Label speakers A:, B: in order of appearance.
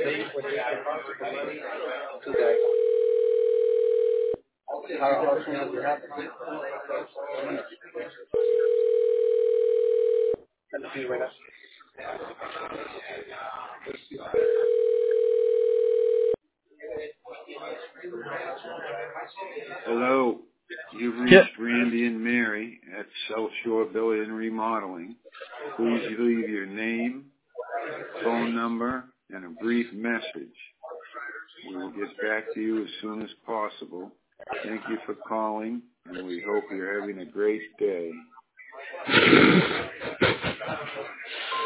A: Hello, you've
B: Yeah.
A: reached Randy and Mary at South Shore Building and Remodeling. Please leave your name, phone number, and a brief message. We will get back to you as soon as possible. Thank you for calling, and we hope you're having a great day.